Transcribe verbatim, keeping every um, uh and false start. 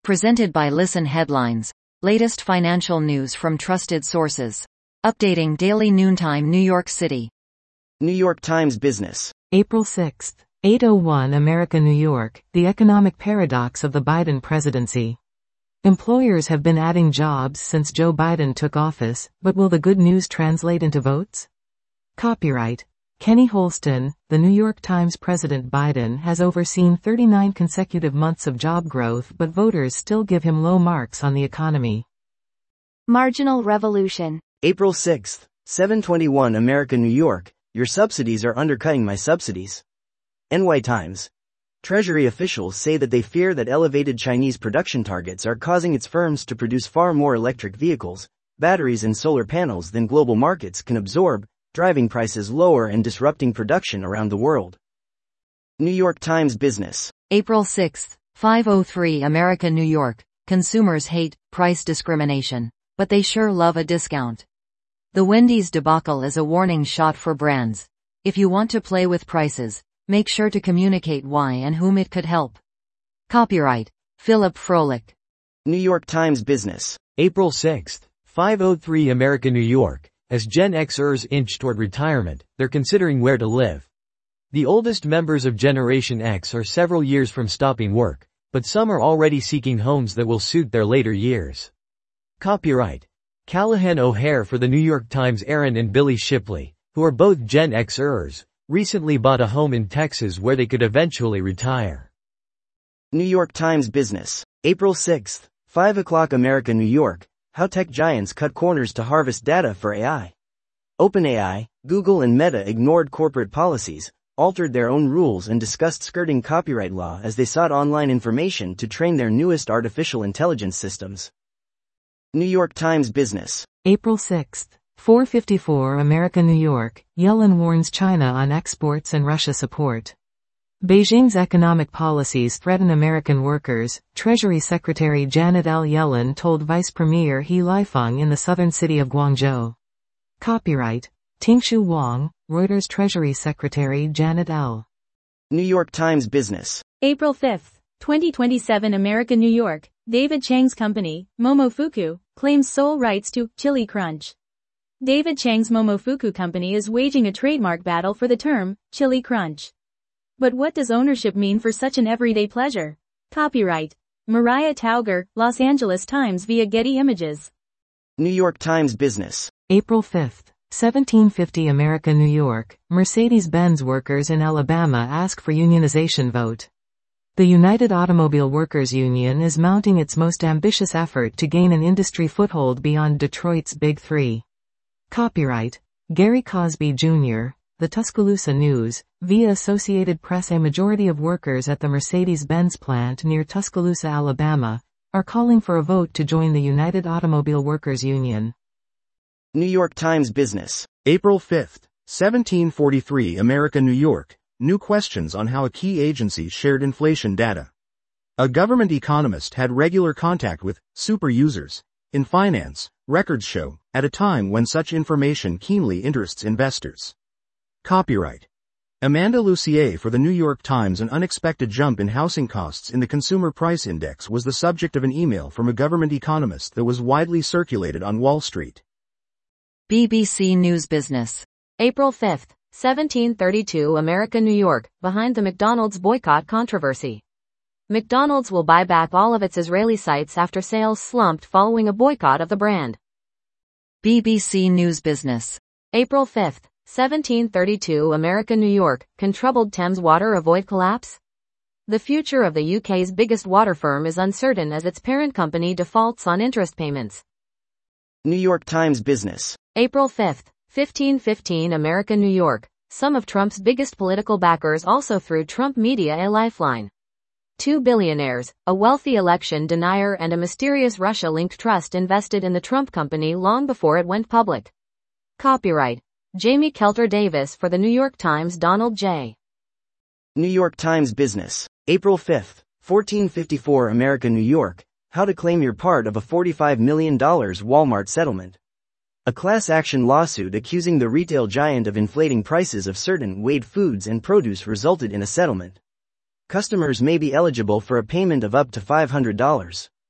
Presented by Listen Headlines. Latest financial news from trusted sources. Updating daily noontime New York City. New York Times Business. April sixth, eight oh one America, New York, the economic paradox of the Biden presidency. Employers have been adding jobs since Joe Biden took office, but will the good news translate into votes? Copyright Kenny Holston. The New York Times. President Biden has overseen thirty-nine consecutive months of job growth, but voters still give him low marks on the economy. Marginal Revolution. April sixth, seven twenty-one America, New York, your subsidies are undercutting my subsidies. N Y Times. Treasury officials say that they fear that elevated Chinese production targets are causing its firms to produce far more electric vehicles, batteries and solar panels than global markets can absorb, driving prices lower and disrupting production around the world. New York Times Business. April sixth, five oh three America, New York, consumers hate price discrimination, but they sure love a discount. The Wendy's debacle is a warning shot for brands. If you want to play with prices, make sure to communicate why and whom it could help. Copyright Philip Froelich. New York Times Business. April sixth, five oh three America, New York. As Gen Xers inch toward retirement, they're considering where to live. The oldest members of Generation X are several years from stopping work, but some are already seeking homes that will suit their later years. Copyright Callahan O'Hare. For the New York Times. Aaron and Billy Shipley, who are both Gen Xers, recently bought a home in Texas where they could eventually retire. New York Times Business. April sixth, five o'clock America, New York. How tech giants cut corners to harvest data for A I. OpenAI, Google and Meta ignored corporate policies, altered their own rules and discussed skirting copyright law as they sought online information to train their newest artificial intelligence systems. New York Times Business. April sixth, four fifty-four America, New York, Yellen warns China on exports and Russia support. Beijing's economic policies threaten American workers, Treasury Secretary Janet L. Yellen told Vice Premier He Lifeng in the southern city of Guangzhou. Copyright Tingshu Wang, Reuters. Treasury Secretary Janet L. New York Times Business. April fifth, twenty twenty-seven America, New York, David Chang's company, Momofuku, claims sole rights to Chili Crunch. David Chang's Momofuku company is waging a trademark battle for the term Chili Crunch. But what does ownership mean for such an everyday pleasure? Copyright Mariah Tauger, Los Angeles Times via Getty Images. New York Times Business. April fifth, seventeen fifty America, New York, Mercedes-Benz workers in Alabama ask for unionization vote. The United Automobile Workers Union is mounting its most ambitious effort to gain an industry foothold beyond Detroit's Big Three. Copyright Gary Cosby Junior, The Tuscaloosa News, via Associated Press. A majority of workers at the Mercedes-Benz plant near Tuscaloosa, Alabama, are calling for a vote to join the United Automobile Workers Union. New York Times Business. April fifth, seventeen forty-three America, New York, new questions on how a key agency shared inflation data. A government economist had regular contact with super users in finance, records show, at a time when such information keenly interests investors. Copyright Amanda Lucier. For the New York Times. An unexpected jump in housing costs in the Consumer Price Index was the subject of an email from a government economist that was widely circulated on Wall Street. B B C News Business. April fifth, seventeen thirty-two America, New York, behind the McDonald's boycott controversy. McDonald's will buy back all of its Israeli sites after sales slumped following a boycott of the brand. B B C News Business. April fifth, seventeen thirty-two America, New York, can troubled Thames Water avoid collapse? The future of the U K's biggest water firm is uncertain as its parent company defaults on interest payments. New York Times Business. April fifth, fifteen fifteen America, New York, some of Trump's biggest political backers also threw Trump Media a lifeline. Two billionaires, a wealthy election denier and a mysterious Russia-linked trust invested in the Trump company long before it went public. Copyright Jamie Kelter Davis. For the New York Times. Donald J. New York Times Business. April fifth, fourteen fifty-four America, New York, how to claim your part of a forty-five million dollars Walmart settlement. A class action lawsuit accusing the retail giant of inflating prices of certain Wade foods and produce resulted in a settlement. Customers may be eligible for a payment of up to five hundred dollars.